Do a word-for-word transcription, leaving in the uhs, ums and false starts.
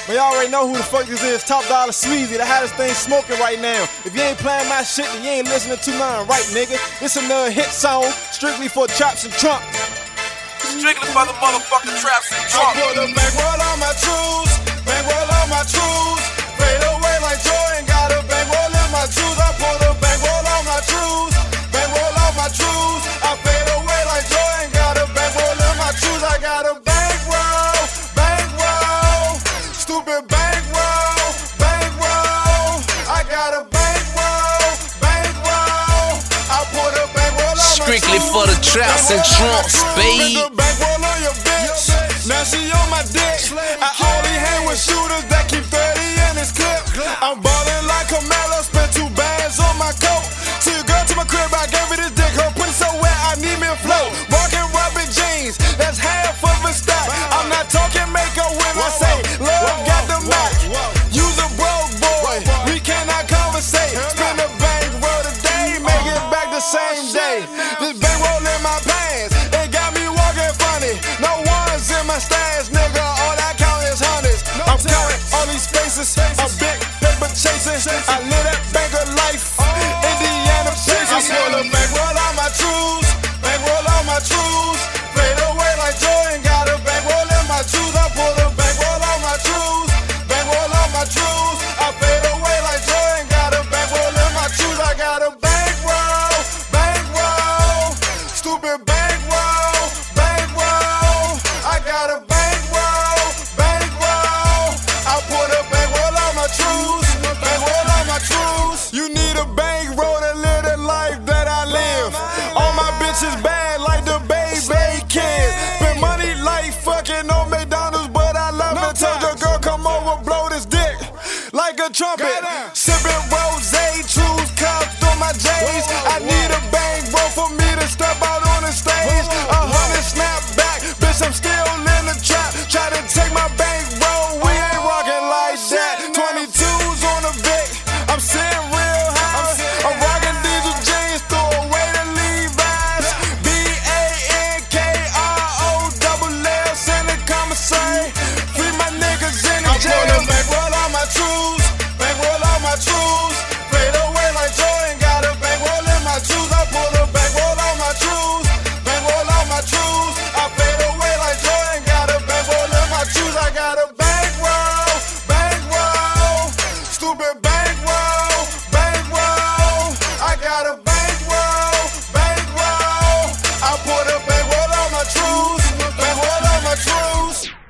Man, y'all already know who the fuck this is. Top Dollar Sweezy, the hottest thing smoking right now. If you ain't playing my shit, then you ain't listening to mine right, nigga. This another hit song, strictly for Traps and Trunk. Strictly for the motherfucking Traps and Trunk. I put a bankroll on my trues, bankroll on my trues. Fade away like Jordan, got a bankroll in my trues. I put a bankroll on my trues, bankroll on my trues. I fade away like Jordan, got a bankroll in my trues. I got a bankroll, bankroll, stupid bankroll, bankroll. I got a bankroll, bankroll. I put a bankroll on my trues. Strictly for the Traps and Trunks, baby. Now she on my dick. I only hang with shooters that keep thirty in his clip. I'm ballin' like Carmelo, spent two bags on my coat. See a girl to my crib, I gave her this dick. Her pussy so wet, I need me a float. Walking rubber jeans, that's half of a stack. I'm not talking makeup when I say love got the Mac. You's a broke boy, we cannot conversate. Spend a bankroll today, make it back the same day. This bankroll in my pants, it got me walking funny. No one's in my stash, nigga, all I count is hundreds. I'm counting all these spaces. I'm